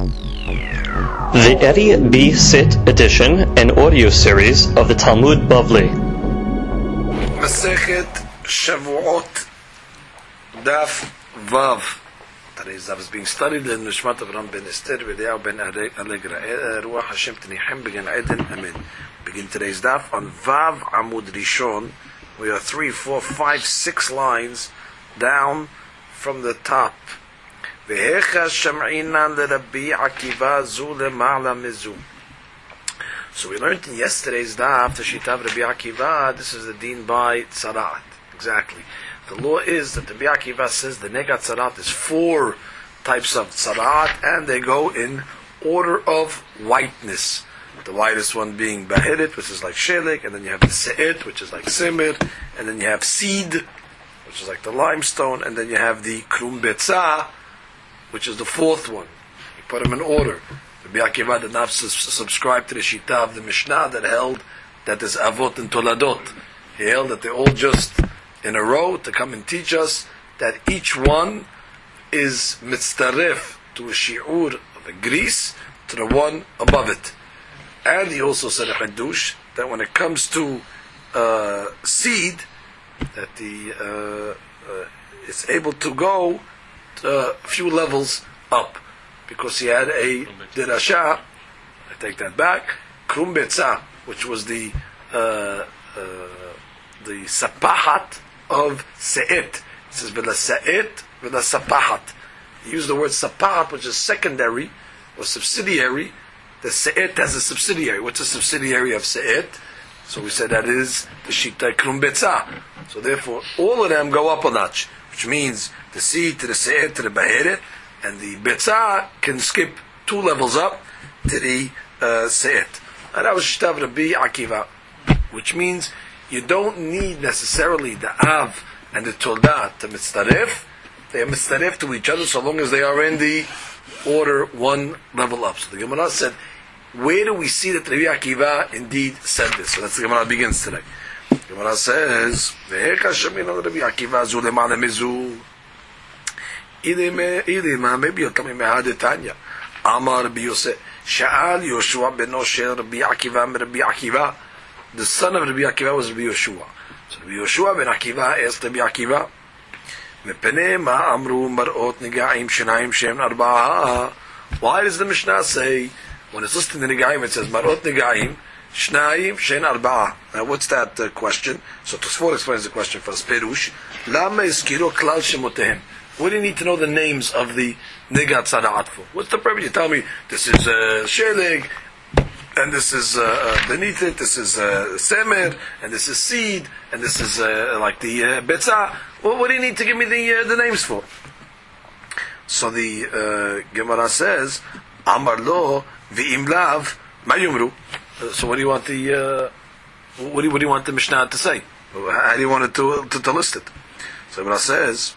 The Eddie B. Sit edition and audio series of the Talmud Bavli. Masechet Shavuot Daf Vav. Today's daf is being studied in Nishmat Avram ben Esther V'Eliyahu ben Allegra. Ruach Hashem T'nichem Begin Eden Amen. Begin today's daf on Vav Amud Rishon. We are 3, 4, 5, 6 lines down from the top. V'hecha Sham'inan LeRabbi Akiva Zu Le'ma'la Mizu. So we learned in yesterday's daf, the Shita of Rabbi Akiva, this is the deen by Tzarat. Exactly. The law is that Rabbi Akiva says the Negat Tzarat is 4 types of Tzarat, and they go in order of whiteness. The whitest one being Bahirit, which is like Shelik, and then you have the Se'it, which is like Simir, and then you have Seed, which is like the limestone, and then you have the Krum Betzah, which is the 4th one. You put them in order. Rabbi Akiva did not subscribe to the Shita of the Mishnah that held that there's Avot and Toladot. He held that they're all just in a row to come and teach us that each one is mitzaref to a shi'ur of a gris to the one above it. And he also said a Hadush that when it comes to seed, that it's able to go a few levels up, because he had a dirasha. I take that back. Krum Betzah, which was the sapahat of se'it. It says v'la se'it v'la sapahat. He used the word sapahat, which is secondary or subsidiary. The se'it has a subsidiary. What's a subsidiary of se'it? So we said that is the shita Krum Betzah. So therefore, all of them go up a notch, which means the seed to the se'it to the bahirit, and the betzah can skip 2 levels up to the se'it. And that was shita of Rabbi Akiva, which means you don't need necessarily the av and the toldah to mitzaref. They are mitzaref to each other so long as they are in the order 1 level up. So the Gemara said, where do we see that Rabbi Akiva indeed said this? So that's the Gemara begins today. The Gemara says, "Ve'echa shemina Rabbi Akiva zu lema'ala mizu." Idima, maybe you'll tell me Mehadetanya. Amar Rabbi Yosef, Sha'al Yoshua beno shel Rabbi Akiva Rabbi Akiva. The son of Rabbi Akiva was Rabbi Yoshua. So Rabbi Yoshua ben Akiva asked Rabbi Akiva, "Mepene ma amru marot negaim shenayim shem arba'a." Why does the Mishnah say, when it's listed in the Negaim, it says marot negaim shenayim shen arba'a? Now what's that question? So Tosfot explains the question first. Perush, lama iskiro klal shemotehem. What do you need to know the names of the Negat Tzarat for? What's the purpose? You tell me this is Sheleg, and this is beneath it, this is Semer, and this is Seed, and this is like the Betzah. What do you need to give me the names for? So the Gemara says, Amar lo v'im lav ma yumru. So what do you want what do you want the Mishnah to say? How do you want it to list it? So Gemara says,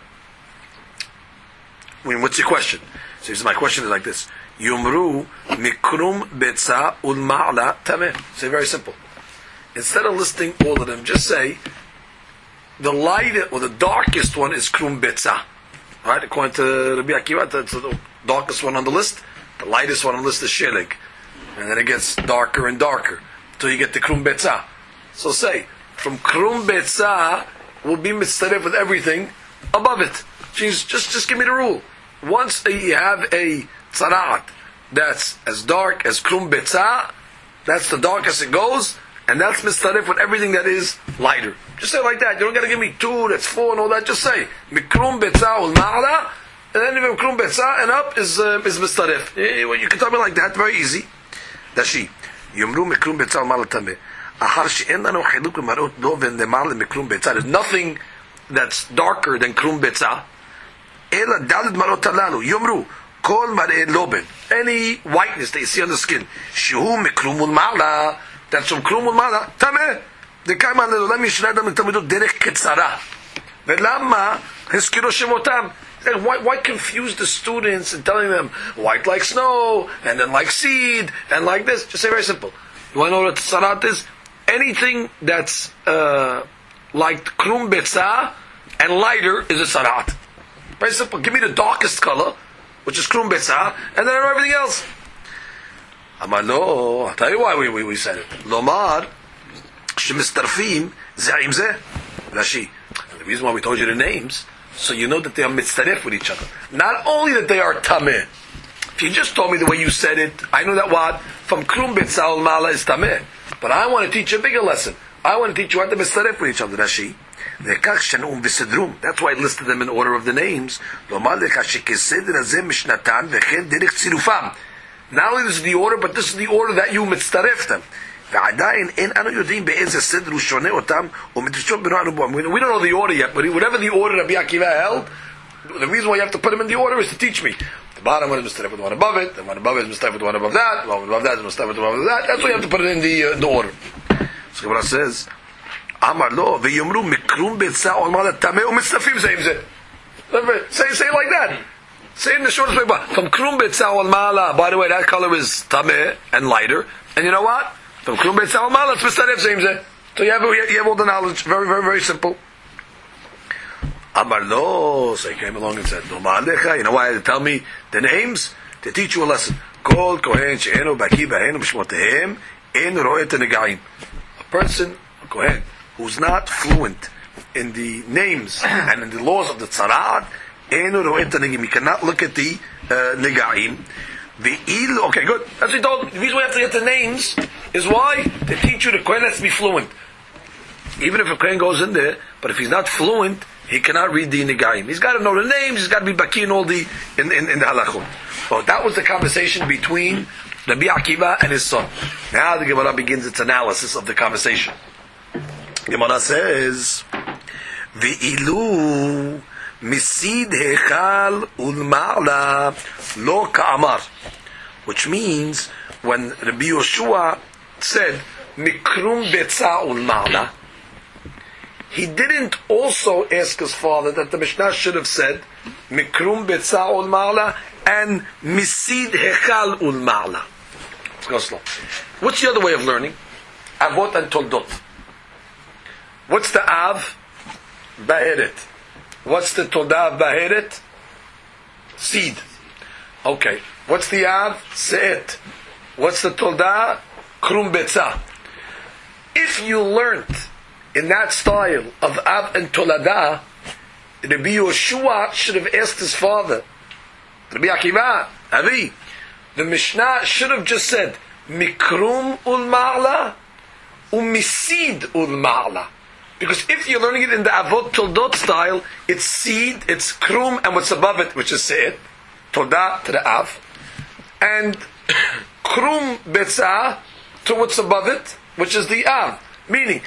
what's your question? So my question is like this: Yumru mikrum betzah ulma'la tameh. Say very simple. Instead of listing all of them, just say the lighter or the darkest one is krum betzah. Right? According to Rabbi Akiva, that's the darkest one on the list. The lightest one on the list is shelik, and then it gets darker and darker until you get to krum betzah. So say from krum betzah will be mitzaref with everything above it. Just give me the rule. Once you have a tzarat that's as dark as krum betzah, that's the darkest it goes, and that's mitzaref with everything that is lighter. Just say it like that. You don't got to give me 2, that's 4, and all that. Just say mikrum betzah ul ma'ala, and then even krum betzah and up is mitzaref. You can tell me like that. Very easy. That's she. Yomru mikrum betzah ul ma'ala tameh. Ahar she'en lanu chiluk b'marot doven lema'ala mikrum betzah. There's nothing that's darker than krum betzah. Ela dalid marot alalu yomru kol mareh loben. Any whiteness that you see on the skin, shehu mikrumul ma'ala, that's from krumul ma'ala tameh. The kaiman le'olam yishnei adam l'talmido derech ketzara. Ve'lama heskiro shemotam. Why confuse the students and telling them white like snow and then like seed and like this? Just say very simple. You want to know what tzarat is? Anything that's like krum betzah and lighter is a tzarat. Very simple. Give me the darkest color, which is Krum Betzah, and then I know everything else. Amar lo, I'll tell you why we said it. Lomar, shemistarfim, zeh zeh, Rashi. The reason why we told you the names, so you know that they are mitzaref with each other. Not only that they are tameh. If you just told me the way you said it, I know that what? From Krum Betzah Mala is tameh. But I want to teach you a bigger lesson. I want to teach you how to mitzaref with each other, Rashi. That's why I listed them in order of the names. Not only this is the order, but this is the order that you mitzaref them. We don't know the order yet, but whatever the order Rabbi Akiva held, the reason why you have to put them in the order is to teach me. The bottom one is mitzaref with the one above it, the one above it is mitzaref with the one above that, the one above that is mitzaref with the one above that. That's why you have to put it in the order. So Gemara says, Amar lo v'yomru mikrum betzah ol mala tameh u'mitztafim zeim zeh. Say it like that. Say it in the shortest way. From krum betzah ol mala. By the way, that color is tameh and lighter. And you know what? From krum betzah ol mala, it's mitzaref zeim zeh. So you have all the knowledge. Very, very, very simple. Amar lo. So he came along and said, no ma'alecha. You know why? To tell me the names to teach you a lesson. Kol kohen she'enu baki b'henu b'shmotehem en ro'et negaim. A person, a kohen, who's not fluent in the names and in the laws of the tzara'at, he cannot look at the negaim. Okay, good. That's what he told. The reason we have to get the names is why? To teach you the kohen has to be fluent. Even if a kohen goes in there, but if he's not fluent, he cannot read the negaim. He's got to know the names, he's got to be baki in all the in the halachot. So that was the conversation between Rabbi Akiva and his son. Now the Gemara begins its analysis of the conversation. Gemara says, "V'ilu misid hechal ulma'ala lo ka'amar," which means when Rabbi Yoshua said mikrum betzah ulma'ala, he didn't also ask his father that the Mishnah should have said mikrum betzah ulma'ala and misid hechal ulma'ala. Let's go slow. What's the other way of learning? Avot and toldot. What's the Av? Baheret. What's the Todah Baheret? Seed. Okay. What's the Av? Se'et. What's the Todah? Krum Betzah. If you learned in that style of Av and Toladah, Rabbi Yoshua should have asked his father, Rabbi Akiva, Avi, the Mishnah should have just said, Mikrum ul Ma'ala, Umisid ul Ma'ala. Because if you're learning it in the Avot Toldot style, it's seed, it's krum, and what's above it, which is se'et, Todah to the Av, and krum betzah to what's above it, which is the Av. Meaning,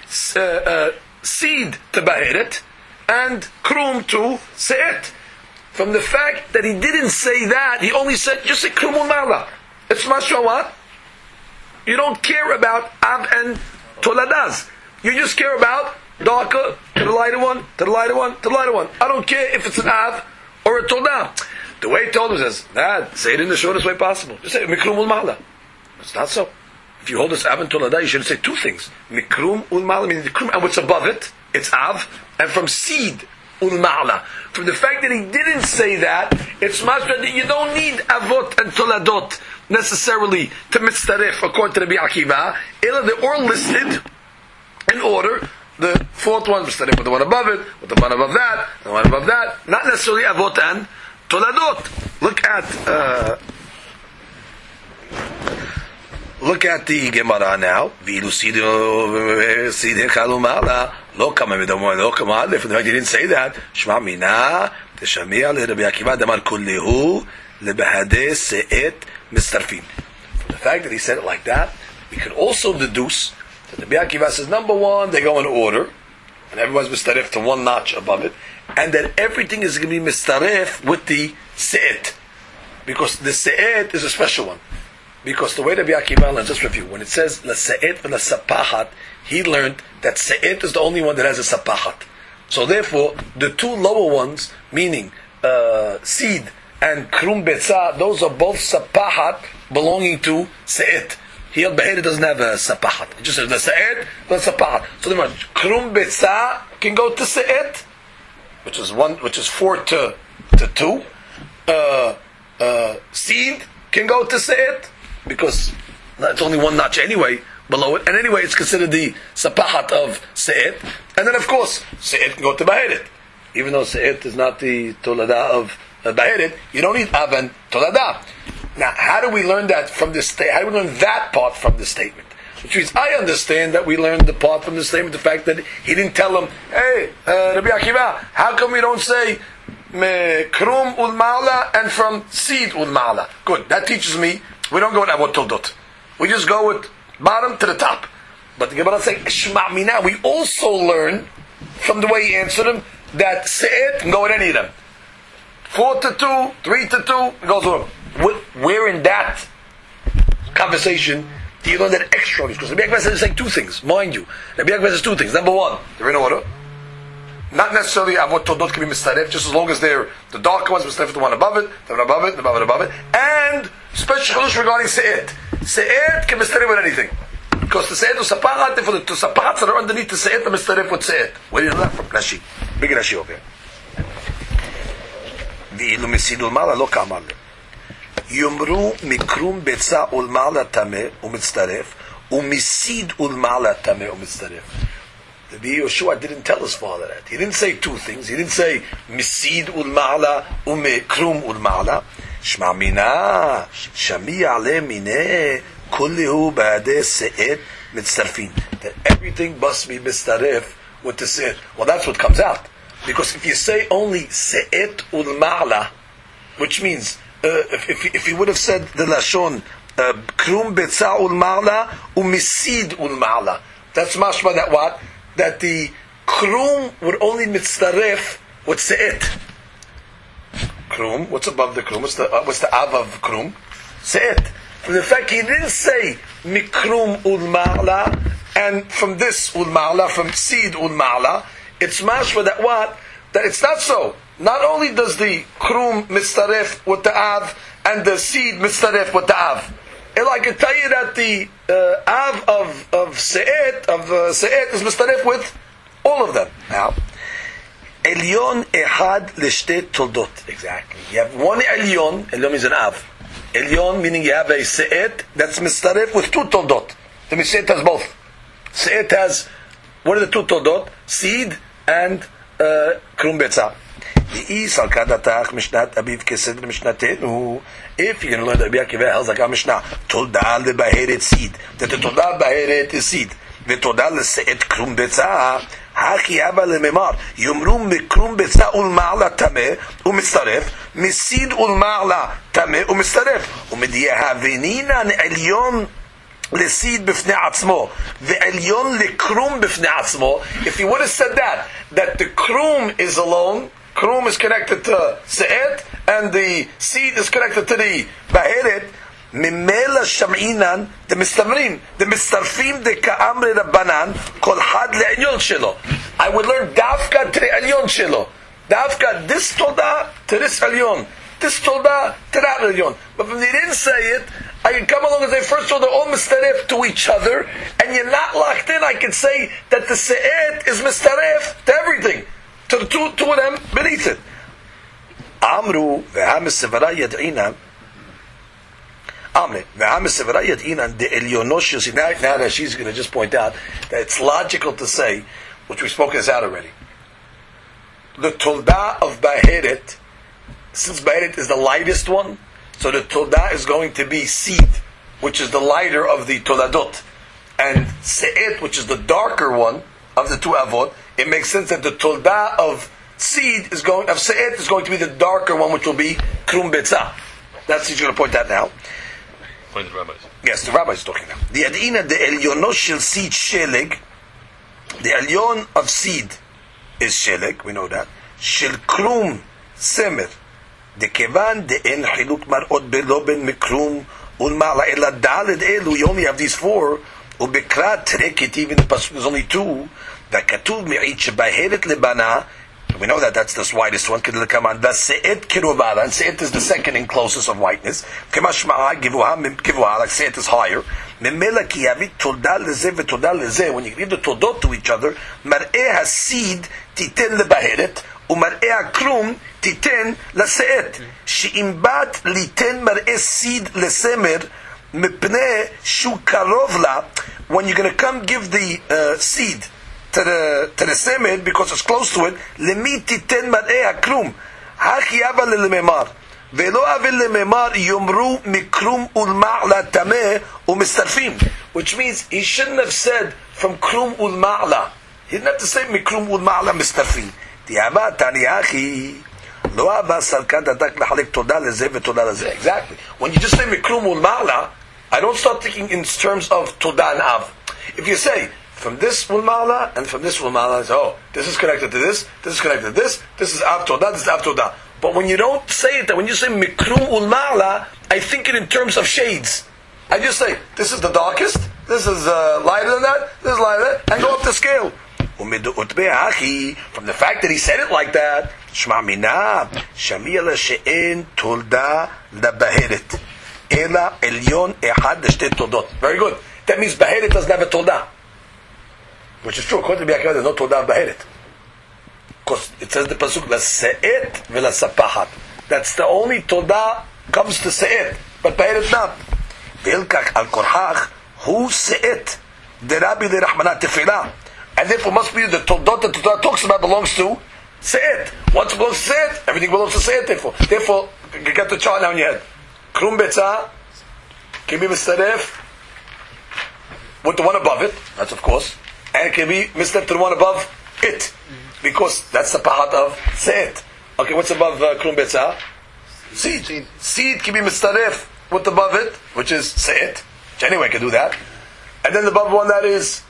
seed to Baheret, and krum to se'et. From the fact that he didn't say that, he only said, just say krum u'mala. It's mashma what? You don't care about Av and Toladas. You just care about darker to the lighter one, to the lighter one, to the lighter one. I don't care if it's an Av or a Todah. The way he told him is, Dad, say it in the shortest way possible. Just say Mikrum ul-Ma'ala. It's not so. If you hold this Av and Todah, you should say two things. Mikrum ul-Ma'ala, meaning the Krum, and what's above it, it's Av, and from seed, ul-Ma'ala. From the fact that he didn't say that, it's much that you don't need Avot and Toladot necessarily to mitzaref according to Rabbi Akiva. They're all listed in order. The fourth one, mitzaref with the one above it, with the one above that, the one above that. Not necessarily Avot and Toladot. Look at the Gemara now. V'ilu sidhe kalumala lo kama midamo lo kama. If he didn't say that, shma mina teshamia leRabbi Akiva damar kullehu lebehadeh se'et mistarfin. The fact that he said it like that, we can also deduce that Rabbi Akiva says, number one, they go in order, and everyone's mistaref to one notch above it, and that everything is going to be mistaref with the se'et, because the se'et is a special one. Because the way Rabbi Akiva learns, just review, when it says la se'et and la sapahat, he learned that se'et is the only one that has a sapahat. So therefore, the two lower ones, meaning seed and krum betzah, those are both sapahat belonging to se'et. Here, Be'er doesn't have a sapahat. It just says the se'et, the sapahat. So the krum betzah can go to se'et, which is 4 to 2. seed can go to se'et, because it's only one notch anyway below it, and anyway it's considered the sapahat of se'et. And then of course se'et can go to baheret, even though se'et is not the tolada of baheret. You don't need av and tolada. Now, how do we learn that from this? How do we learn that part from the statement? Which means I understand that we learned the part from the statement, the fact that he didn't tell him, "Hey, Rabbi Akiva, how come we don't say krum ul ma'ala and from seed ul ma'ala?" Good. That teaches me we don't go with avot toldot. We just go with bottom to the top. But the Gemara saying shma mina. We also learn from the way he answered him that se'et can go with any of them. 4-2, 3-2, it goes on. Where in that conversation do you learn that extra? Because Rabbi Akiva is saying two things, mind you. Rabbi Akiva says two things. Number one, they're in order. Not necessarily avot toldot can be mistaref, just as long as they're the darker ones mistaref the one above it, the one above it, the above it. And special chalush regarding se'et. Se'et can mistaref with anything. Because the se'et was sapahat, for the sapahats that are underneath the se'et, the mistaref with se'et. Where do you know that from? Rashi. Big Rashi over here. ואילו מסיד ולמעלה לא כאמר לי. יאמרו מקרום ביצה ולמעלה טמא ומצטרף, ומסיד ולמעלה טמא ומצטרף. The Yoshua didn't tell his father that. He didn't say two things. He didn't say misid ulma'ala umekrum ulma'ala. Shma mina shami ale mine kullihu ba'adeh se'et mitzarfin. That everything must be mitzaref with the se'et. Well, that's what comes out. Because if you say only se'et ulma'ala, which means if he would have said the lashon krum betza ulma'ala umisid ulma'ala, that's mashma that what? That the krum would only mitzaref with se'et. Krum, what's above the krum? What's the av of krum? Se'et. From the fact he didn't say mikrum ulma'ala, and from this ulma'ala, from seed ulma'ala, it's mashma that what? That it's not so. Not only does the krum mitzaref with the av, and the seed mitzaref with the av. I can tell you that the av of se'et is mistaref with all of them. Now, elyon ehad l'shtei toldot. Exactly. You have one elyon. Elyon means an av. Elyon meaning you have a se'et that's mistaref with two toldot. The se'et has both. Se'et has, what are the two toldot? Seed and krum betza. If you're going to learn that Rabbi Akiva holds like our Mishnah, Tolda lebaheret seed, that the Tolda baheret is seed, the Tolda leseet krum betza, haki haba lememar, yomru mikrum betza ulma'ala tameh umistaref, misid ulma'ala tameh umistaref, umediya haveninan elyon leseed b'fnei atzmo, ve'elyon lekrum b'fnei atzmo. If he would have said that the krum is alone, krum is connected to se'et, and the seed is connected to the baheret, mimela sham'inan, the mistarfim de ka'amri rabbanan, kol had le'elyon shelo. I would learn dafka to the elyon shelo. Dafka, this tolda to this elyon. This tolda to that elyon. But when they didn't say it, I can come along and say, first of all, they're all mistaref to each other, and you're not locked in. I can say that the se'et is mistaref to everything, to the two of them beneath it. Amru ve'hamesevara yad'inan. Amre ve'hamesevara yad'inan de elyonosh. Now that she's going to just point out that it's logical to say, which we spoke this out already. The tolda of baheret, since baheret is the lightest one, so the tolda is going to be seed, which is the lighter of the toladot, and se'et, which is the darker one of the two avot. It makes sense that the tolda of seed is going to be the darker one, which will be krum betza. That's he's going to point out now. Point the rabbis. Yes, the rabbi is talking now. The adina the elyono shel seed sheleg. The elyon of seed is sheleg. We know that. Shel krum semer. The kevan the en hiluk marot belo ben mikrum ulma'ala ela daled elu. You only have these four. Ubekrat trekit, even the pasuk is only two. The katuv me'it shebaheret lebana. We know that that's the widest one. The se'et kirubala, and se'et is the second and closest of whiteness. Kemashma'a givuha like se'et is higher. Memela ki yavit tolda leze v'tolda leze. When you give the toldot to each other, mar'eh hasid titen lebaheret ומראה הכרום תיתן לשאת, שאם בת ליתן מראה סיד לסמר, מפני שהוא קרוב לה, when you're going to come give the seed to the semer, because it's close to it, למי תיתן מראה הכרום? הכי אבל לממר. ולא אבל לממר יאמרו מקרום ולמעלה טמא ומצטרפים. Which means he shouldn't have said from כרום ולמעלה. He didn't have to say מקרום ולמעלה מצטרפים. תיאבה תני אחי. לא אהבה סלקה דתק לחלק תודה לזה ותודה לזה. Exactly. When you just say מקרום ולמעלה, I don't start thinking in terms of תודה and av. If you say from this ulmala and from this ulmala, oh, this is connected to this is connected to this is av todah, this is av todah. But when you don't say it, when you say mikrum ulmala, I think it in terms of shades. I just say, this is the darkest, this is lighter than that, this is lighter than that, and go up the scale. From the fact that he said it like that, shma mina, shamiyala she'en tolda labaheret. Ela elyon ehad l'shte todot. Very good. That means baheret doesn't have a tolda. Which is true. According to Biakira, there's no tolda of baheret. Because it says the pasuk la se'et v'la sapahat. That's the only tolda comes to se'et, but baheret not. V'ilkach al korhach hu se'et derabi l'rahmanat tefillah. And therefore must be the toldot that the Torah talks about belongs to se'et. Once it belongs to se'et, everything belongs to se'et. Therefore, you get the chart now in your head. Krum betza can be mistaref with the one above it, that's of course, and it can be mistaref to the one above it, because that's the pahat of se'et. Okay, what's above krum betza? Seed. Seed can be mistaref with above it, which is se'et, which anyone can do that, and then the above one that is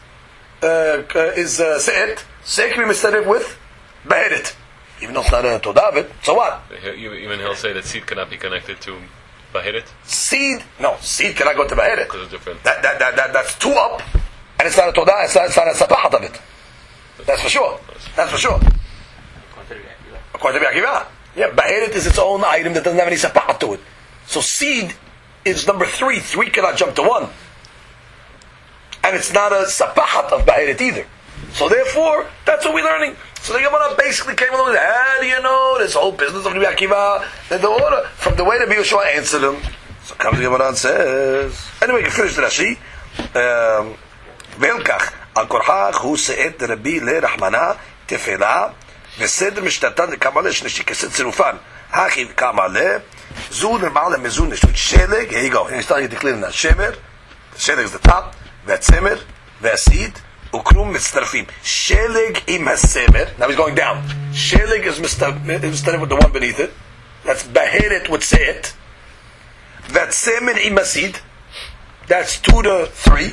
se'et. Se'et can be mistaref with beheret, even though it's not a todah of it. So what? Even he'll say that seed cannot be connected to Baheret? Seed cannot go to Baheret. Because it's different. That's two up, and it's not a todah, it's not a sapahat of it. That's for sure. That's for sure. According to Biakira. Yeah, Baheret is its own item that doesn't have any sapahat to it. So seed is number 3. 3 cannot jump to 1. And it's not a sapahat of Baheret either. So therefore, that's what we're learning. So the Gemara basically came along and said, how do you know this whole business of Rabbi Akiva? Then the order, from the way Rabbi Yoshua answered him. So comes the Gemara and says, anyway, you finish the Rashi. Velkach, al korhach hu se'et Rabbi le Rahmana tefela v'seder mishtatan l'kamale shneshi keset zirufan. Hachi kamale zu l'ma'ale mezu neshut sheleg. Here you go. He's starting to declare that. Shemer, sheleg is the top, v'tzemer, v'asid, ukrum mitztarfim. Sheleg im hasemer. Now he's going down. Sheleg is mitztarfim with the one beneath it. That's baheret with se'et. V'tzemer im hasid. That's 2 to 3.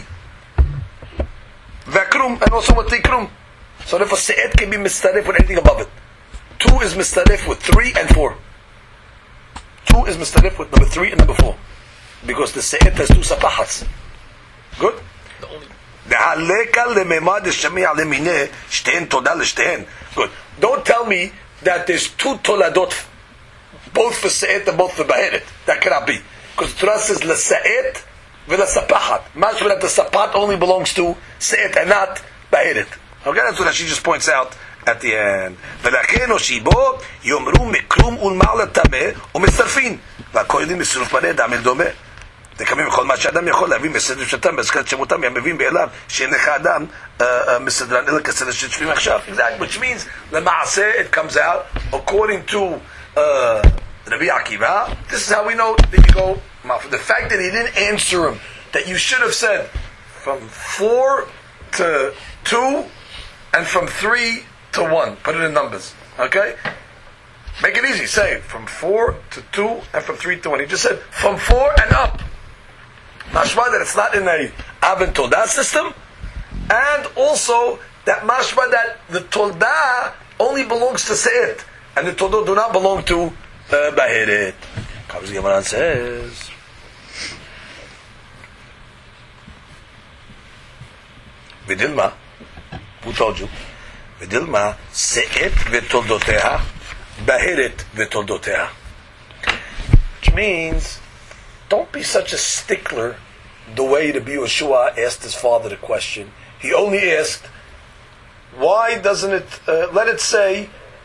V'krum, and also with tikrum. So therefore se'et can be mitztarif with anything above it. 2 is mitztarif with 3 and 4. 2 is mitztarif with number 3 and number 4. Because the se'et has 2 sapahats. Good? Good. Don't tell me that there's 2 toladot, both for se'et and both for baheret. That cannot be. Because the Torah says l'se'et v'l'sapahat. Mashma that the sapat only belongs to se'et and not baheret. Okay, that's what she just points out at the end. ולכן הושיבו יאמרו מקרום ולמעלה טמא ומצטרפין והכהנים בצירוף פני דם אל דומה. דקמים בכל מה שאדם יכול להביא מסדר שתם בהזכרת שמותם ימבין באליו שאין לך אדם מסדרן אלא כסדר שתשבים עכשיו. Exactly, which means למעשה it comes out according to Rabbi Akiva. This is how we know that you go. The fact that he didn't answer him, that you should have said from 4 to 2 and from 3 to 1. Put it in numbers. Okay? Make it easy. Say from 4 to 2 and from 3 to 1. He just said from 4 and up. Mashma that it's not in a Av and Todah system. And also that mashma that the Todah only belongs to Se'et. And the Todah do not belong to Baheret. Comes the Gemara and says, Vidilma, who told you? Vidilma, Se'et v'toldoteha, Baheret v'toldoteha. Which means, don't be such a stickler the way Rabbi Yoshua asked his father the question. He only asked, why doesn't it, let it say,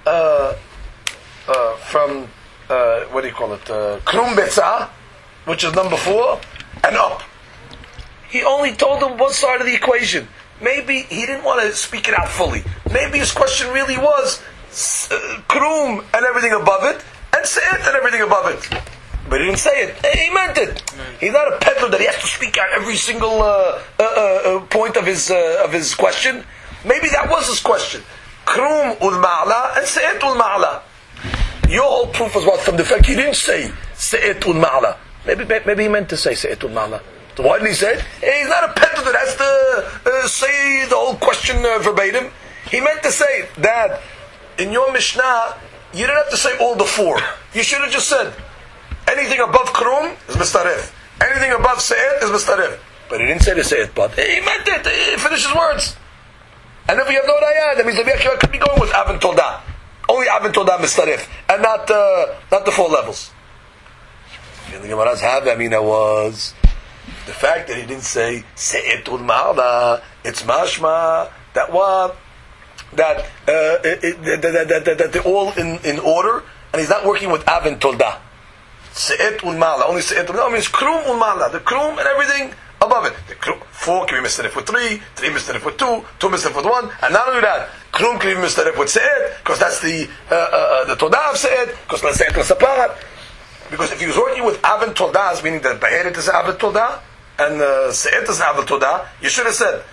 from what do you call it? Krum Betza, which is number 4, and up. He only told him one side of the equation. Maybe he didn't want to speak it out fully. Maybe his question really was Krum and everything above it, and Se'et and everything above it. But he didn't say it. He meant it. He's not a peddler that he has to speak out every single point of his question. Maybe that was his question. Krum ul ma'ala and Se'et ul ma'ala. Your whole proof was what? From the fact he didn't say Se'et ul ma'ala. Maybe he meant to say Se'et ul ma'ala. So why did he say it? He's not a peddler that has to say the whole question verbatim. He meant to say that in your Mishnah, you didn't have to say all the 4. You should have just said, anything above Krum is Mistaref. Anything above Se'et is Mistaref. But he didn't say the Se'et part. He meant it. He finished his words. And if we have no Raya, that means the Rabbi Akiva could be going with Avin Tolda. Only Avin Tolda Mistaref. And not the 4 levels. And the Gemara's Havamina was the fact that he didn't say Se'et ul Ma'ala. It's mashma that what? That they're all in order, and he's not working with Avin Tolda. Se'et ul Ma'ala, only Se'et ul Ma'ala means Krum ul Ma'ala, the Krum and everything above it. The Krum, 4 can be Mistaref with 3, 3 Mistaref with 2, 2 Mistaref with 1, and not only that, Krum can be Mistaref with Se'et, because that's the Tolda of Se'et, because let's say it was Saparat. Because if he was working with Avin Toldas, meaning that Beheret is Avin Tolda, and Se'et is Avin Tolda, you should have said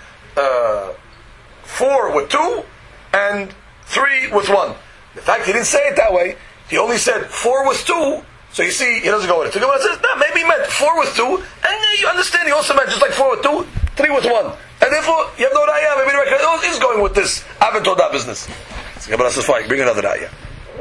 4 with 2, and 3 with 1. The fact he didn't say it that way, he only said 4 with 2, so you see, he doesn't go with it. So Gemara says, no, maybe he meant 4 with 2, and you understand he also meant just like 4 with 2, 3 with 1. And therefore, you have no raya, maybe the record is going with this Avin Tolda business. So Gemara says, fine, bring another raya.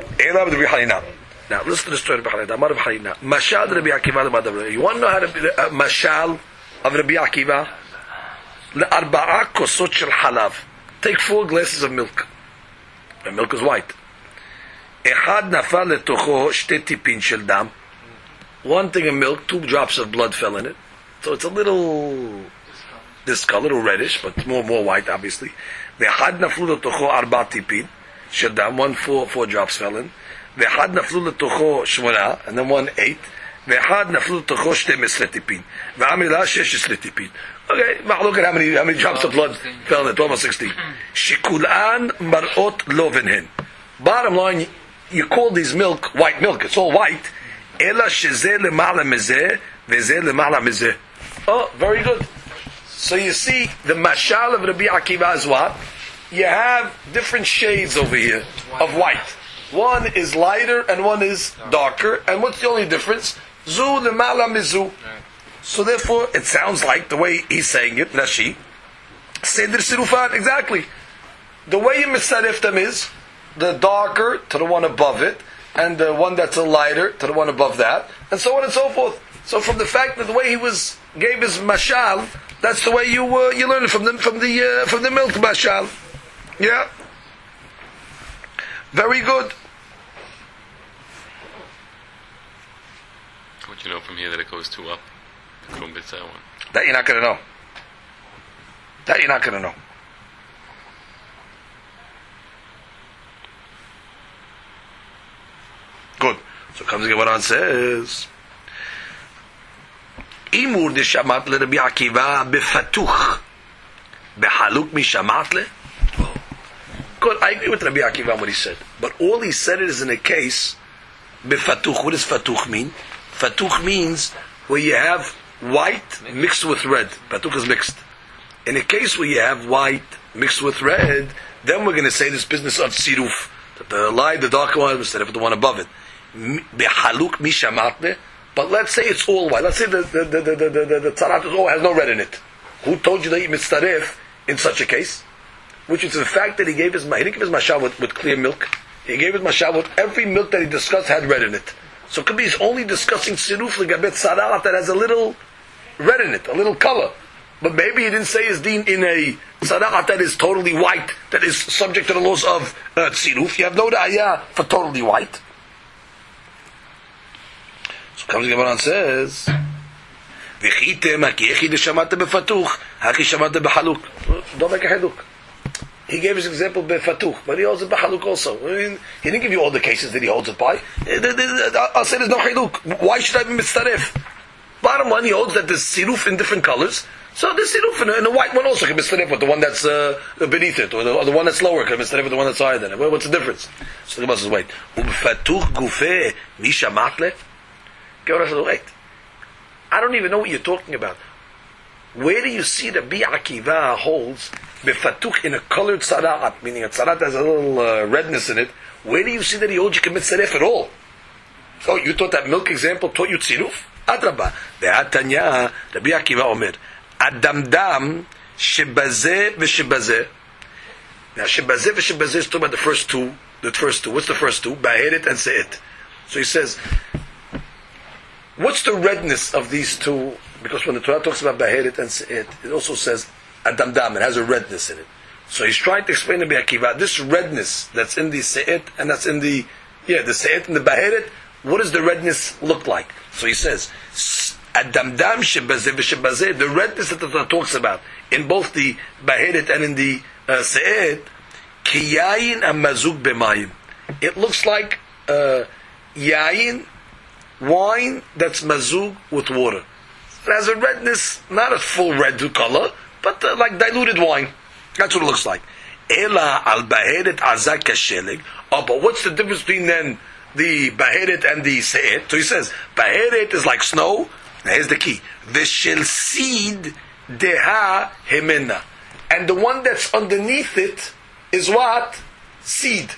Now, listen to the story of Rabbi Hanina. Mashal Rabbi Akiva. You want to know how to be Mashal of Rabbi Akiva? L'arba'a kosot shel halav. Take 4 glasses of milk. The milk is white. Echad nafal letocho shte tipin shel dam. 1 thing of milk, 2 drops of blood fell in it. So it's a little discolor, a little reddish, but more white, obviously. Echad naflu letocho arba tipin shel dam. 4 drops fell in. Echad naflu letocho shmona, and then 1 8. Echad naflu letocho 12 tipin. Ve'amila 16 tipin. Okay, look at how many drops of blood fell in it, almost 16. Shikulan marot lovenhen. Bottom line, you call these milk white milk. It's all white. Ela shezeh lemala mezeh, vezeh lemala mezeh. Oh, very good. So you see, the mashal of Rabbi Akiva is what? You have different shades over here of white. One is lighter and one is darker. And what's the only difference? Zu lemala mezu. So therefore, it sounds like the way he's saying it, Nashi, Seder Sirufan, exactly. The way you misarif them is the darker to the one above it, and the one that's a lighter to the one above that, and so on and so forth. So from the fact that the way he gave his mashal, that's the way you learn it from the milk mashal. Yeah, very good. What you know from here that it goes 2 up? That you're not going to know. Good. So comes again what on says. Imur de shamat le Rabbi Akiva befatuch behaluk mi shamat le. Good. I agree with Rabbi Akiva on what he said, but all he said is in a case befatuch. What does fatuch mean? Fatuch means where you have white mixed with red. Fatuch is mixed. In a case where you have white mixed with red, then we're going to say this business of siruf, that the light, the darker one, instead of the one above it. Behaluk mi shamatne. But let's say it's all white. Let's say the tzarat has no red in it. Who told you that you mitzaref in such a case? Which is the fact that he didn't give his mashal with clear milk. He gave his mashal with every milk that he discussed had red in it. So it could be he's only discussing siruf legabet tzarat that has a little red in it, a little color. But maybe he didn't say his deen in a tzara'at that is totally white, that is subject to the laws of tziruf. You have no ra'ayah for totally white. So comes the Gemara and says, V'chitem ha'ki echi de shamata b'fatuch, ha'ki shamata b'haluk. Don't make a heduk. He gave his example befatuch, but he holds it b'haluk also. I mean, he didn't give you all the cases that he holds it by. I'll say there's no haluk. Why should I be mitzaref? Bottom line, he holds that there's siruf in different colors. So the siruf in a white one also can be mitzaref with the one that's beneath it, or the one that's lower can be mitzaref with the one that's higher than it. Well, what's the difference? So the Gemara says, wait. Befatuch gufeh misha matle. Gemara says, wait. I don't even know what you're talking about. Where do you see that Bi Akiva holds befatuch in a colored tzara'at, meaning a tzara'at has a little redness in it? Where do you see that he holds you can mitzaref at all? Oh, you thought that milk example taught you tziruf? Adraba. Be'atanya, Rabbi Akiva Omer, Adamdam shebazeh v'shebazeh. Now, shebazeh v'shebazeh is talking about the first two. What's the first two? Baheret and Se'et. So he says, what's the redness of these two? Because when the Torah talks about Baheret and Se'et, it also says Adamdam, it has a redness in it. So he's trying to explain to Rabbi Akiva, this redness that's in the Se'et, and that's in the Se'et and the Baheret, what does the redness look like? So he says, Adamdam shebazeh v'shebazeh, the redness that the Torah talks about, in both the Baheret and in the Se'et, kiyayin amazug b'mayim. It looks like yayin, wine that's mazug with water. It has a redness, not a full red color, but like diluted wine. That's what it looks like. Ela al baheret azak kasheleg. Oh, but what's the difference between then the baheret and the se'et? So he says, baheret is like snow. Now here's the key. V'shel seed deha hemena. And the one that's underneath it is what? Seed.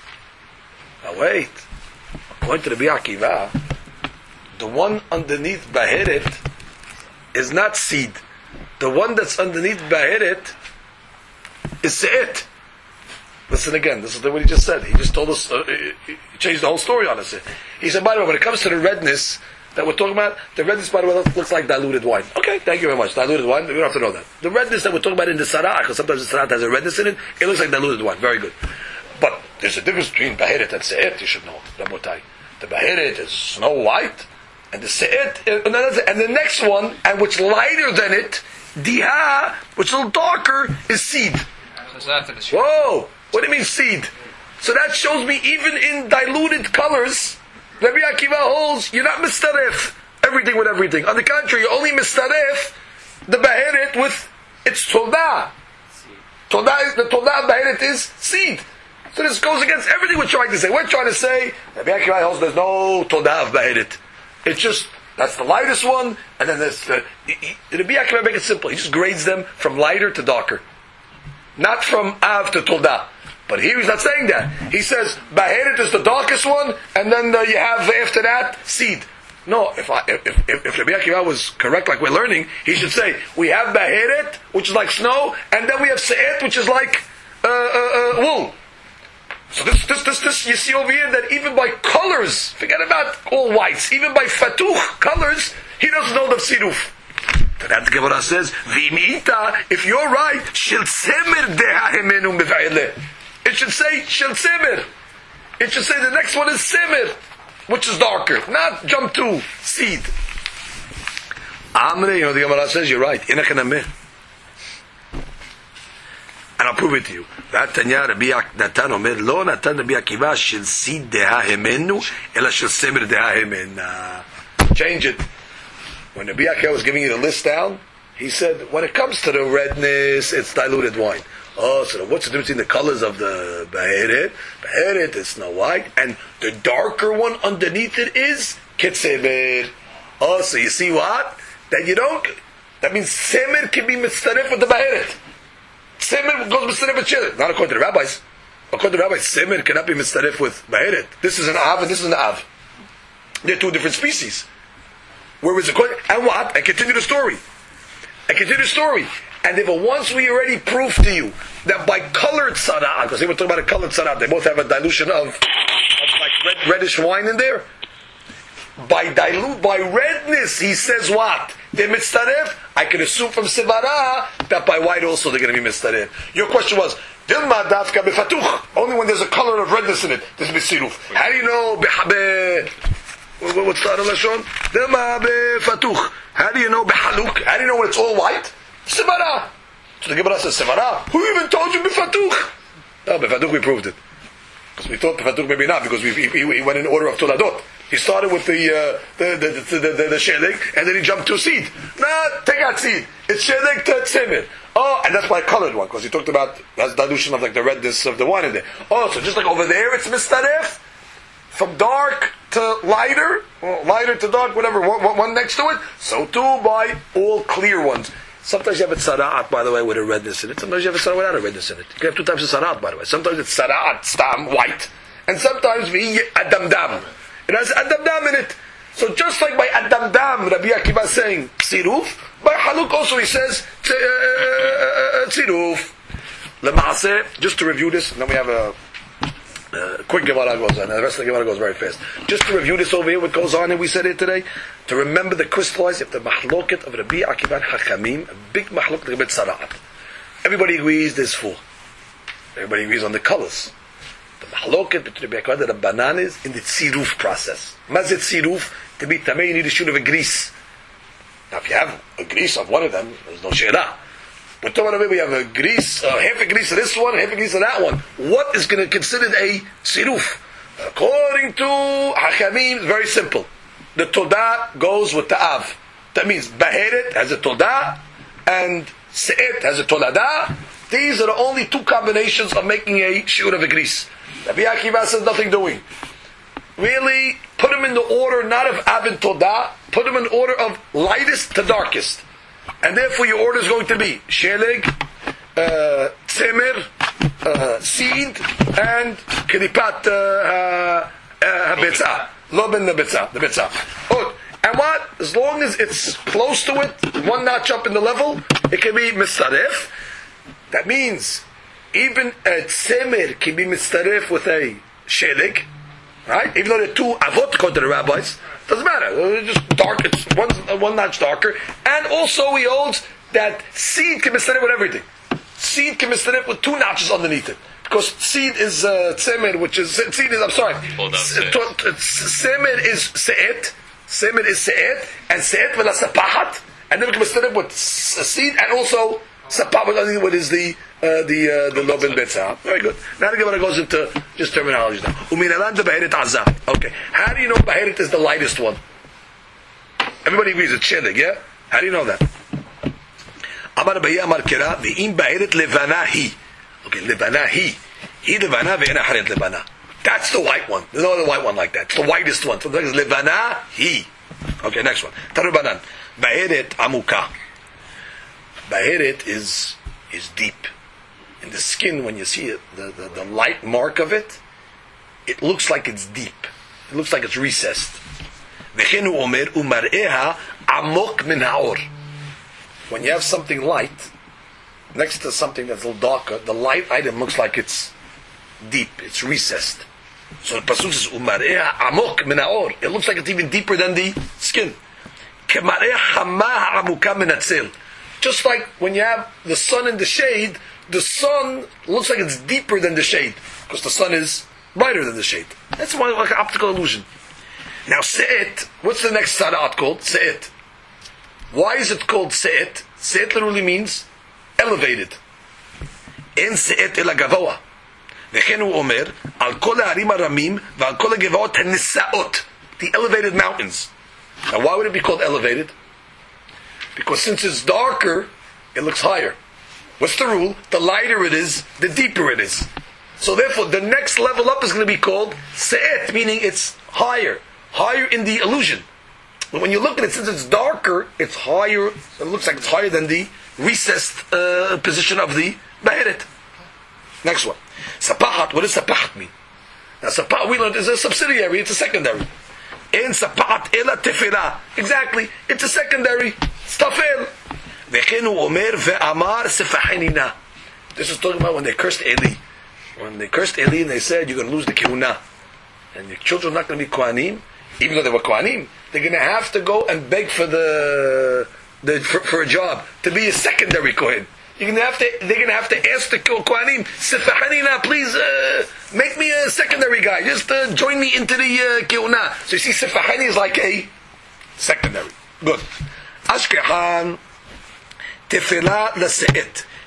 Now wait. According to the Rabbi Akiva, the one underneath baheret is not seed. The one that's underneath baheret is se'et. Listen again, this is what he just said. He just told us, he changed the whole story on us. He said, by the way, when it comes to the redness that we're talking about, the redness, by the way, looks like diluted wine. Okay, thank you very much. Diluted wine, we don't have to know that. The redness that we're talking about in the sarah, because sometimes the sarah has a redness in it, it looks like diluted wine. Very good. But there's a difference between baheret and se'et, you should know. Rabotai. The baheret is snow white, and the se'et, and the next one, and which lighter than it, diha, which is a little darker, is seed. Whoa! What do you mean seed? So that shows me even in diluted colors, Rabbi Akiva holds, you're not mistaref everything with everything. On the contrary, you're only mistaref the baheret with its todah. The todah of baheret is seed. So this goes against everything we're trying to say. We're trying to say, Rabbi Akiva holds there's no todah of baheret. It's just, that's the lightest one, and then there's the Rabbi Akiva make it simple. He just grades them from lighter to darker. Not from Av to Todah. But here he's not saying that. He says, Baheret is the darkest one, and then you have after that, seed. No, if Rabbi Akiva was correct like we're learning, he should say, we have Baheret, which is like snow, and then we have Se'et, which is like wool. So this you see over here that even by colors, forget about all whites, even by fatuch colors, he doesn't know the siruf. So that the Gemara says, V'imita, if you're right, shel tzemer deha hemenu b'va'ileh. It should say shel tzemer. It should say the next one is tzemer, which is darker, not jump to seed. Amre, the Gemara says, you're right. Inachanameh. And I'll prove it to you. V'atanya Rabbi Natan omer, lo natan Rabbi Akiva shel seed deha hemenu, ela shel tzemer deha hemena. Change it. When Rabbi Akiva was giving you the list down, he said, when it comes to the redness, it's diluted wine. Oh, so what's the difference between the colors of the Baheret? Baheret is snow white, and the darker one underneath it is Ketsever. Oh, so you see what? That you don't, that means Semer can be mitzaref with the Baheret. Semer goes mitzaref with chili. Not according to the rabbis. According to the rabbis, Semer cannot be mitzaref with Baheret. This is an Av and this is an Av. They're two different species. Where is it going? And what? And continue the story. And if once we already proved to you that by colored tzara'at, because they were talking about a colored tzara'at, they both have a dilution of like reddish wine in there. By redness, he says what? They're mitzaref. I can assume from Sivara that by white also they're going to be mitzaref. Your question was, Dilma dafka befatuch. Only when there's a color of redness in it, there's mitziruf. How do you know what's the other lashon? Dilma befatuch. How do you know behaluk? How do you know when it's all white? Sibara. So the Gemara says, Sevara, who even told you Bifatuch? No, Bifatuch we proved it. Because we thought Bifatuch maybe not, because he went in order of Toladot. He started with the Shelik, and then he jumped to seed. Nah, take out seed. It's Shelik to Tzemer. Oh, and that's why I colored one, because he talked about that's dilution of like the redness of the wine in there. Oh, so just like over there, it's Mistaref, from dark to lighter, lighter to dark, whatever, one next to it. So too by all clear ones. Sometimes you have a tzara'at, by the way, with a redness in it. Sometimes you have a tzara'at without a redness in it. You can have two types of tzara'at, by the way. Sometimes it's tzara'at, stam, white, and sometimes we adamdam. It has adamdam in it. So just like by adamdam, Rabbi Akiva is saying tziruf, by haluk also he says tziruf. Lema'aseh, just to review this, and then we have a quick Gemara goes on, and the rest of the Gemara goes very fast. Just to review this over here, what goes on, and we said it today, to remember the crystallized, if the mahloket of Rabbi Akiva and Hakamim, a big mahloket of tzara'at. Everybody agrees there's four. Everybody agrees on the colors. The mahloket between Rabbi Akiva and the Rabbanan is in the tziruf process. Mazit tziruf, to be tamei, you need a shoot of a grease. Now if you have a grease of one of them, there's no she'rah. But we have a grease, half a grease of this one, half a grease of that one. What is going to be considered a siruf? According to Hakamim, it's very simple. The todah goes with the av. That means baheret has a todah and se'et has a tolada. These are the only two combinations of making a shiur of a grease. Rabbi Akiva says nothing doing. Really, put them in the order not of av and todah, put them in order of lightest to darkest. And therefore your order is going to be Sheleg, Tzemer, Seed, and Kiripat HaBetzah. Loben the Betzah. And what? As long as it's close to it, one notch up in the level, it can be Mistaref. That means even a Tzemer can be Mistaref with a Sheleg. Right? Even though they're two avot according to the rabbis, doesn't matter. It's just dark. It's one notch darker. And also he holds that seed can be studied with everything. Seed can be studied with two notches underneath it, because seed is tzemer, which is seed is. I'm sorry. Tzemer is se'et. Tzemer is se'et, and se'et with a sapahat, and then we can be studied with seed and also sapahat, what is the loben betzah. Very good. Now the Gemara goes into just terminology now. Uminalan de baheret azah. Okay. How do you know baheret is the lightest one? Everybody agrees it's shelig, yeah? How do you know that? Amar Abaye Amar Kira ve'im baheret levana hi. Okay, levana hi. Hi levana ve'ena haret levana. That's the white one. There's no other white one like that. It's the whitest one. So the next is levana hi. Okay, next one. Tarubanan. Baheret amuka. Baheret is deep. In the skin, when you see it, the light mark of it, it looks like it's deep. It looks like it's recessed. When you have something light next to something that's a little darker, the light item looks like it's deep, it's recessed. So the pasuk says umareha amok min haor. It looks like it's even deeper than the skin. Just like when you have the sun in the shade, the sun looks like it's deeper than the shade, because the sun is brighter than the shade. That's why, like an optical illusion. Now se'et, what's the next tzara'at called? Se'et. Why is it called se'et? Se'et literally means elevated. En se'et ela gavoa. V'chen hu omer, al kol ha'arim ha'ramim, v'al kol ha'gevaot ha'nisa'ot. The elevated mountains. Now why would it be called elevated? Because since it's darker, it looks higher. What's the rule? The lighter it is, the deeper it is. So therefore, the next level up is going to be called se'et, meaning it's higher. Higher in the illusion. When you look at it, since it's darker, it's higher. It looks like it's higher than the recessed position of the baheret. Next one. Sapahat. What does sapahat mean? Now sapahat, we learned, is a subsidiary. It's a secondary. En sapahat ela tefila. Exactly. It's a secondary. Stafel. V'chenu omer ve'amar sefachenina. This is talking about when they cursed Eli. When they cursed Eli and they said, you're going to lose the kehuna. And your children are not going to be Kohanim. Even though they were Kohanim, they're going to have to go and beg for for a job to be a secondary Kohen. They're going to have to ask the Kohanim, Sefachanina, please make me a secondary guy. Just join me into the Kehuna. So you see, Sefachani is like a secondary. Good. Ashkehan Tefillah Lase'et.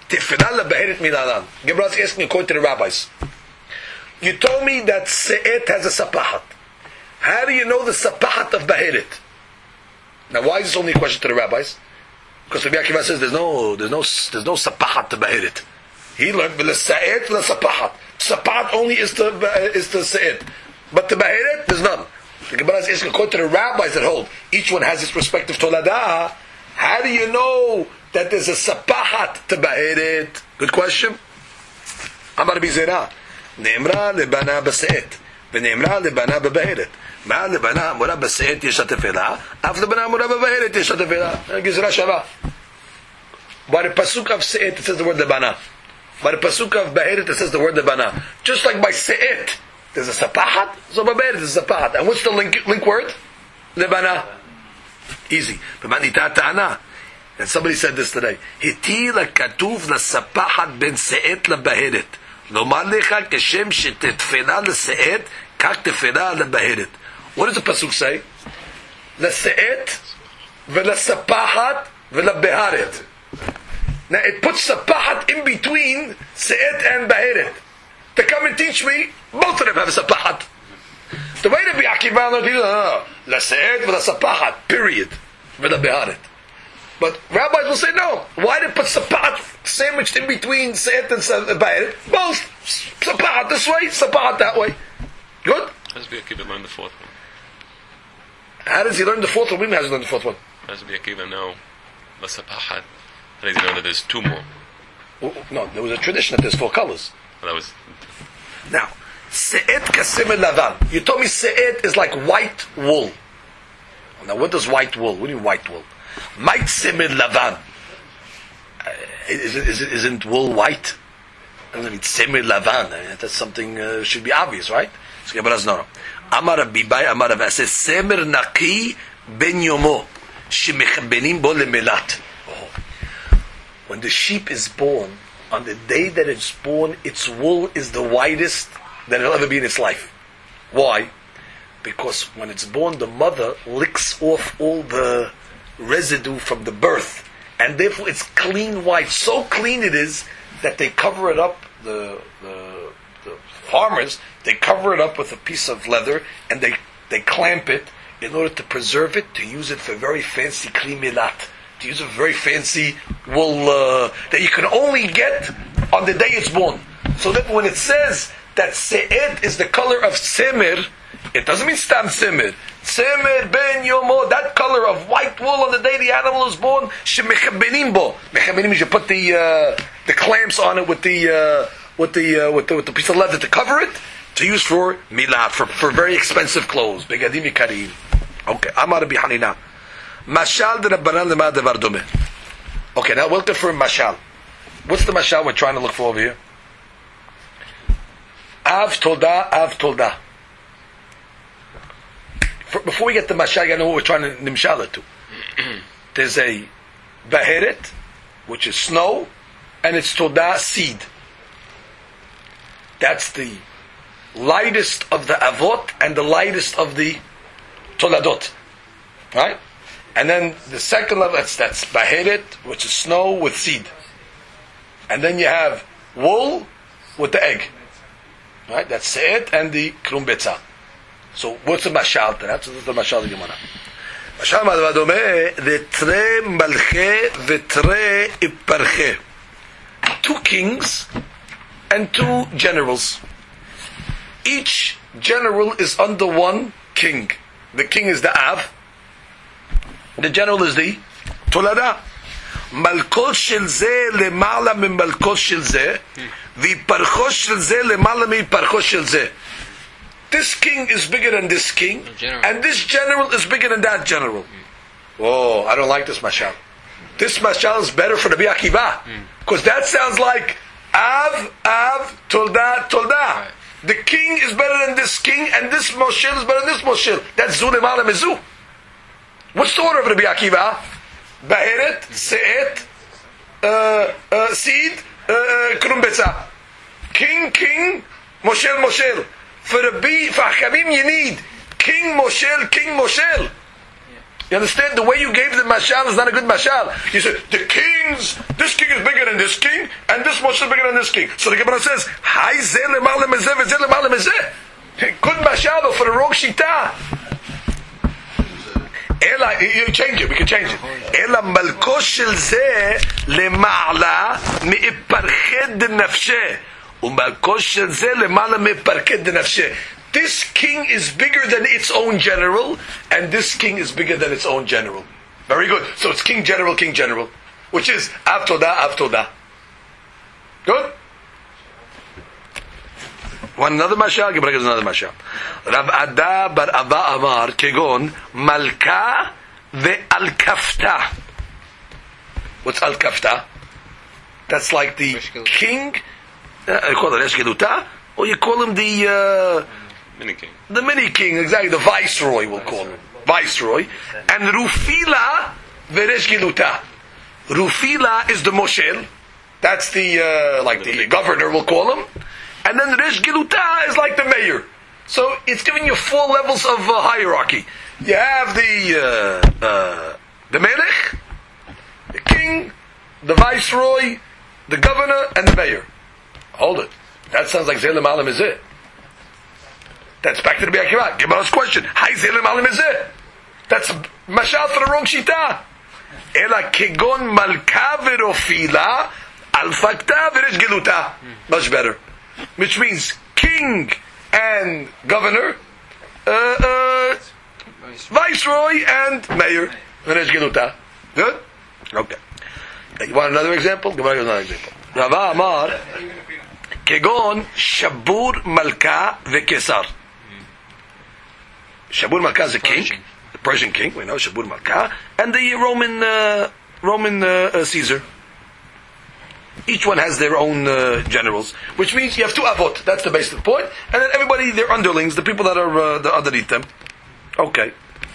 Tefillah lebeheret minalan. Gemara is asking according to the rabbis. You told me that se'et has a sapahat. How do you know the sapahat of beheret? Now, why is this only a question to the rabbis? Because Rabbi Akiva says there's no sapahat to beheret. He learned the se'et the sapahat. Sapahat only is the se'et, but the beheret there's none. The Gemara is asking according to the rabbis that hold each one has its respective toladah. How do you know that there's a sapahat to beheret? Good question. Amar Bizera. Ne'emra lebana b'se'et. V'ne'emra lebana b'beheret. Ma lebana amura b'se'et yesh tefillah. Af lebana amura b'beheret yesh tefillah. Gizra shava. By the pasuk of se'et it says the word lebana. By the pasuk of beheret it says the word lebana. Just like by se'et there's a sapahat, so by beheret there's a sapahat. And what's the link word? Lebana. Easy. And somebody said this today. Hitila katuv la sapahat ben se'et la beheret. Lomar lecha keshem shetetfela la se'et kak tefela la beheret. What does the pasuk say? La se'et vela sapahat vela beheret. Now it puts sapahat in between se'et and beheret. To come and teach me, both of them have a sapahat. The way to be Akiva, la se'et vela sapahat, period. Vela beheret. But rabbis will say no. Why did put sapahat sandwiched in between se'et and beheret? Both sapahat this way, sapahat that way. Good? Has Rabbi Akiva learned the fourth one? How does he learn the fourth one? When has he learned the fourth one? Has Rabbi Akiva know the sapahat? How does he know that there's two more? No, there was a tradition that there's 4 colors. Well, that was... Now, se'et kasimir lavan. You told me se'et is like white wool. Now, what does white wool? What do you mean white wool? Might simir lavan. Isn't wool white? I mean, simir lavan. That's something should be obvious, right? So Gemara says no. Amar Abibai, Amar Abibai says semir naki ben yomo shemechabenim bo lemelat. When the sheep is born, on the day that it's born, its wool is the whitest that it'll ever be in its life. Why? Because when it's born, the mother licks off all the residue from the birth, and therefore it's clean white. So clean it is that they cover it up. The farmers, they cover it up with a piece of leather and they clamp it in order to preserve it, to use it for very fancy kli milat, to use a very fancy wool that you can only get on the day it's born. So that when it says that se'et is the color of semir, it doesn't mean stam semir. Semir ben yomo, that color of white wool on the day the animal is born. Shemechabenim bo. Mechabenim is you put the clamps on it with the piece of leather to cover it, to use for milat, for very expensive clothes. Begadim yikarim. Okay, Amar Rabbi Hanina. Mashal de Rabbanan lema devar domeh. Okay, now we'll confirm mashal. What's the mashal we're trying to look for over here? Av tolda. Before we get to mashal, you gotta know what we're trying to nimshal it to. There's a beheret, which is snow, and it's tolda, seed. That's the lightest of the avot and the lightest of the toladot. Right? And then the second level, that's baheret, which is snow with seed. And then you have wool with the egg. Right? That's se'et and the krum betza. So what's the mashal? That's the mashal of the Gemara. Mashal madvadome, v'tre malche v'tre iparche. 2 kings and 2 generals. Each general is under 1 king. The king is the Av. The general is the Tolada. Malkot shel ze lemala min malkot shel ze, v'iparchot shel ze lemala min parchot shel ze. This king is bigger than this king, and this general is bigger than that general. Oh, I don't like this mashal. This mashal is better for the Rabbi Akiva, because that sounds like Av, Tolda. Right. The king is better than this king, and this moshel is better than this moshel. That's zu lemala mezu. What's the order of Rabbi Akiva? Baheret, se'et, seed, krum betza. King, moshel. For Hakamim you need king moshel. You understand? The way you gave the mashal is not a good mashal. You said, this king is bigger than this king, and this Moshe is bigger than this king. So the Gemara says, Hai zeh lema'alem ezeh v'zeh lema'alem ezeh. Good mashal for the wrong shita. Ela, you change it, we can change it. Ela malko shel zeh lema'ala me'ipparched nafsheh. U'malko shel zeh lema'ala me'ipparched nafsheh. This king is bigger than its own general, and this king is bigger than its own general. Very good. So it's king general, which is Avtoda. Good? One another mashal, Gemara gives another mashal. Rav Ada bar Ava Amar, Kegon, Malka ve'al-kafta. What's al-kafta? That's like the king, you call it Resh Geluta, or you call him the mini king. The mini king, exactly, the viceroy we'll call him. Viceroy. And Rufila ve'resh Geluta. Rufila is the moshel. That's the the governor we'll call him. And then Resh Geluta is like the mayor. So it's giving you 4 levels of hierarchy. You have the melech, the king, the viceroy, the governor, and the mayor. Hold it. That sounds like Zelem Alam is it. That's back to the Bi'akirat. Gemara's question. Hi Zelem Alam is it. That's mashal for the wrong shita. Ela kegon malka verofila al-fakta veresh geluta. Much better. Which means king and governor, viceroy and mayor. Veresh geluta. Good? Okay. You want another example? Gemara gives another example. Rava Amar kegon shabur malka ve'kesar. Shabur malka is a king. The Persian king, we know Shabur Malka, and the Roman Caesar. Each one has their own generals, which means you have 2 avot. That's the basic point, and then everybody, their underlings, the people that are underneath them. Okay.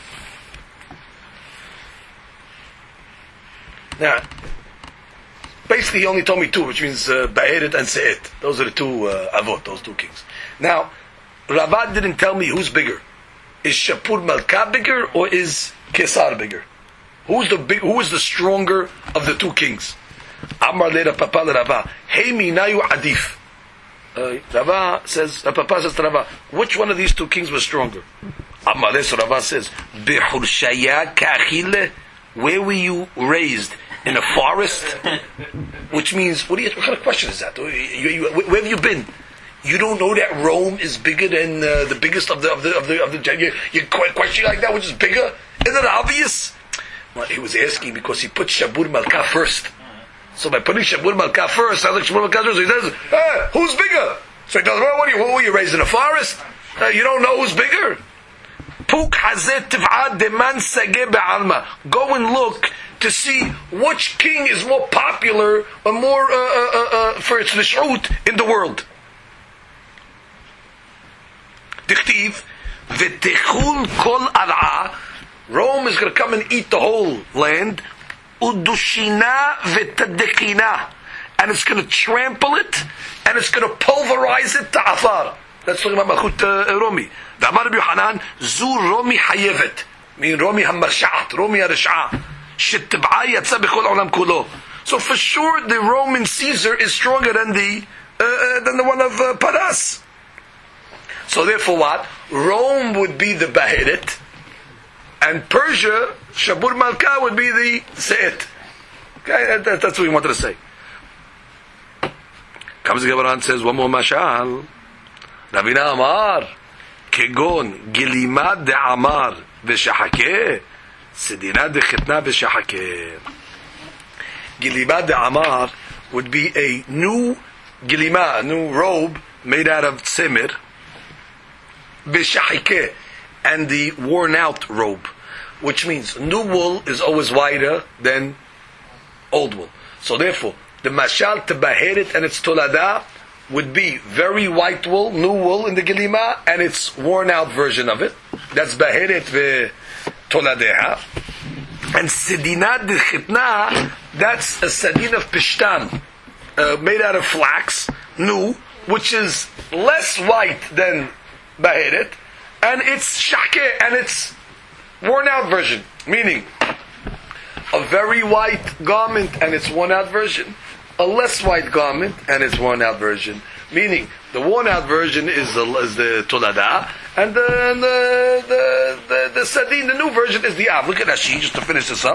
Now, basically, he only told me 2, which means Ba'eret and Se'et. Those are the 2 avot, those 2 kings. Now, Rabat didn't tell me who's bigger. Is Shapur Malka bigger or is Kesar bigger? Who is the stronger of the 2 kings? Amar Lera Papa Rava. Hey Minayu Adif. Rava says, Papa says to Rava, which one of these 2 kings was stronger? Amar Lera Rava says, Behurshaya Kachile. Where were you raised? In a forest? Which means, what kind of question is that? Where have you been? You don't know that Rome is bigger than the biggest of the you question like that, which is bigger? Isn't it obvious? Well, he was asking because he put Shabur Malka first. So by putting Shabur Malka first, I like Shabur Malka first. He says, "Hey, who's bigger?" So he goes, "Well, what were you raised in a forest? You don't know who's bigger." Puk hazet tiv'ad deman sageh be'alma. Go and look to see which king is more popular or more for its rishut in the world. Dichtiv, v'techul kol ar'a. Rome is going to come and eat the whole land. Udushina v'tadekina. And it's going to trample it, and it's going to pulverize it to afar. That's talking about Malchut Romi. The Amar Rabbi Yochanan, Zu Romi hayevet. Mean Romi ha-marsha'at, Romi ha-rish'a. Shettib'a yatsa b'chol olam kulo. So for sure, the Roman Caesar is stronger than the one of Paras. So therefore what? Rome would be the Baheret, and Persia, Shabur Malka, would be the Se'et. Okay, that's what we wanted to say. Comes the Gemara and says, one more mashal. Ravina Amar, Kegon, Gilima de Amar, Veshahake, Sedina de Chetna Veshahake. Gilima de Amar would be a new Gilima, a new robe made out of Tzemer, B'shahike, and the worn out robe, which means new wool is always wider than old wool. So therefore, the mashal to baheret and its tolada would be very white wool, new wool in the gelima, and its worn out version of it. That's baheret ve toladeha. And sedina de chitna, that's a sedin of pishtan, made out of flax, new, which is less white than Baheret, and it's shake, and it's worn out version. Meaning, a very white garment and its worn out version, a less white garment and its worn out version. Meaning, the worn out version is the Tolada, and the Sadin, the new version, is the Av. Look at Rashi, just to finish this up.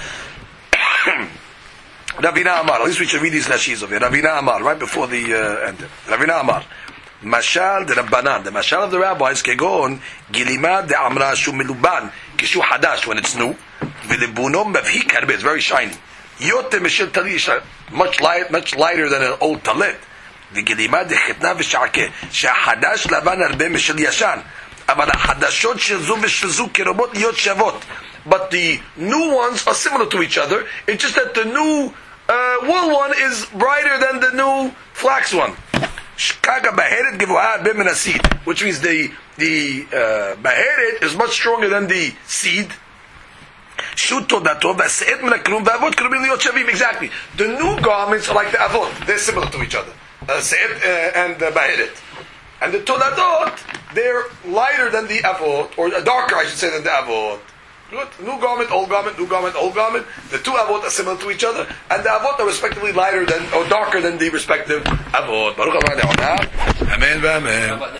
Ravina Amar, at least we should read these Rashis over here. Ravina Amar, right before the end. Ravina Amar. Mashal de Rabbanan, the Mashal of the rabbis, Kegon, Gilimad de Amra Shu Miluban, Kishu Hadash, when it's new, Vilibunom Mavhik Harbe, it's very shiny. Yote Mishil Talish, much lighter than an old talit. וגילימה דחתנה ושעקה שהחדש לבן הרבה משל ישן אבל החדשות של זו ושל זו קרובות להיות שוות but the new ones are similar to each other. It's just that the new wool one is brighter than the new flax one. שקגה בהרת גבוהה הרבה מן הסיד, which means the בהרת is much stronger than the seed. שוט תודתו והשאת מן הכלום והאבות קרובים להיות שווים. Exactly. The new garments are like the avot. They're similar to each other. And Baheret. And the Toladot, they're lighter than the Avot, or darker, I should say, than the Avot. Good. New garment, old garment, new garment, old garment. The two Avot are similar to each other, and the Avot are respectively lighter than, or darker than the respective Avot. Baruch Adonai. Amen. Amen.